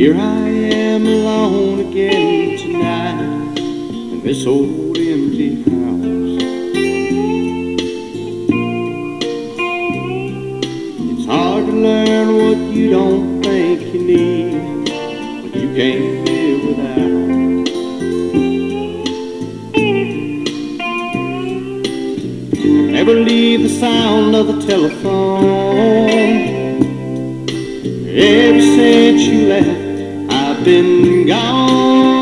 Here I am alone again tonight in this old empty house. It's hard to learn what you don't think you need when you can't live without. Never leave the sound of the telephone. Ever since you left, I've been gone.